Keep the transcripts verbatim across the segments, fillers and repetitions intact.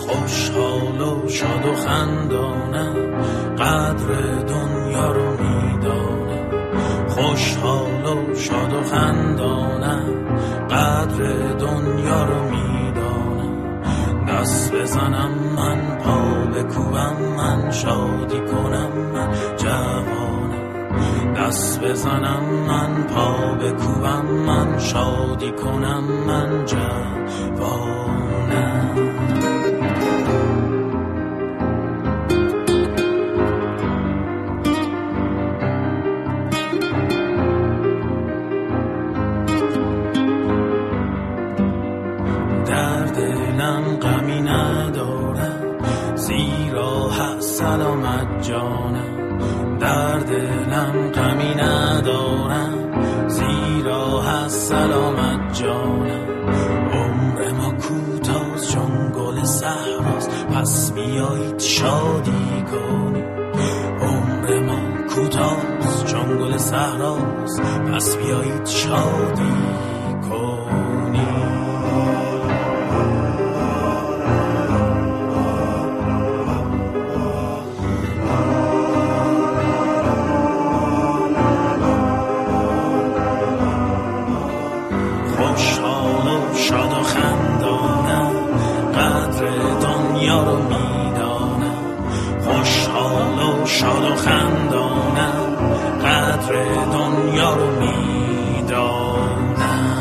خوشحال و شاد و خندانم، قدر دنیا رو میدانم. خوشحال و شاد و خندانم، قدر دنیا رو میدانم. دست بزنم من، پا بکوبم من، شادی کنم من جوانم. دست بزنم من، پا بکوبم من، شادی کنم من جوانم. در دلم غمی ندارم، زیرا هست سلامت جانم. در دلم غمی ندارم، زیرا هست سلامت جانم. عمر ما کوتاست چون گل صحراست، پس بیایید شادی کنیم. عمر ما کوتاست چون گل صحراست، پس بیایید شادی کنیم. خوشحال و شاد و خندانم، قدر دنیا رو میدانم. خوشحال و شاد و خندانم، قدر دنیا رو میدانم.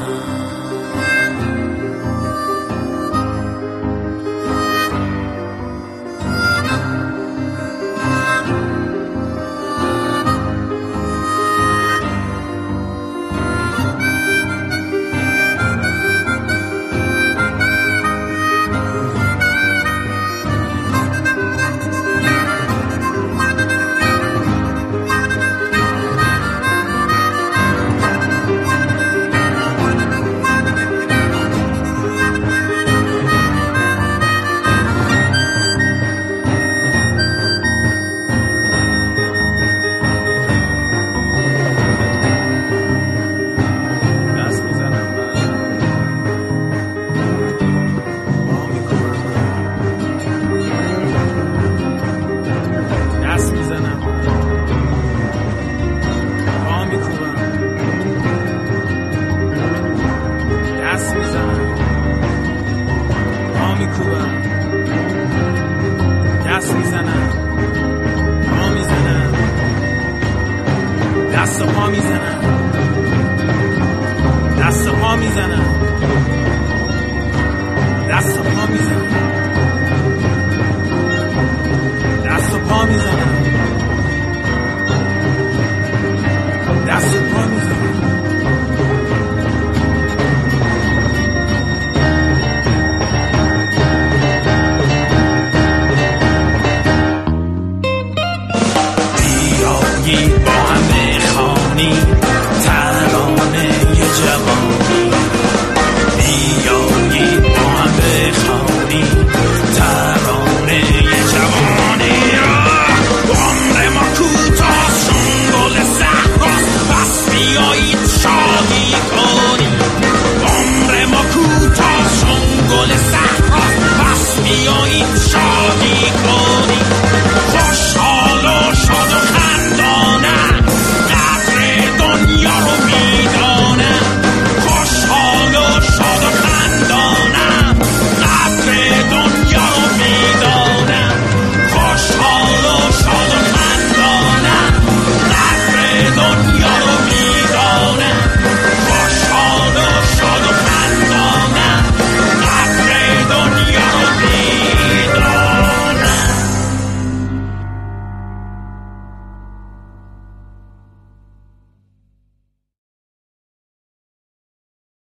دست میزنم، پا میزنم، دست و پا میزنم، دست و پا میزنم، دست و پا میزنم.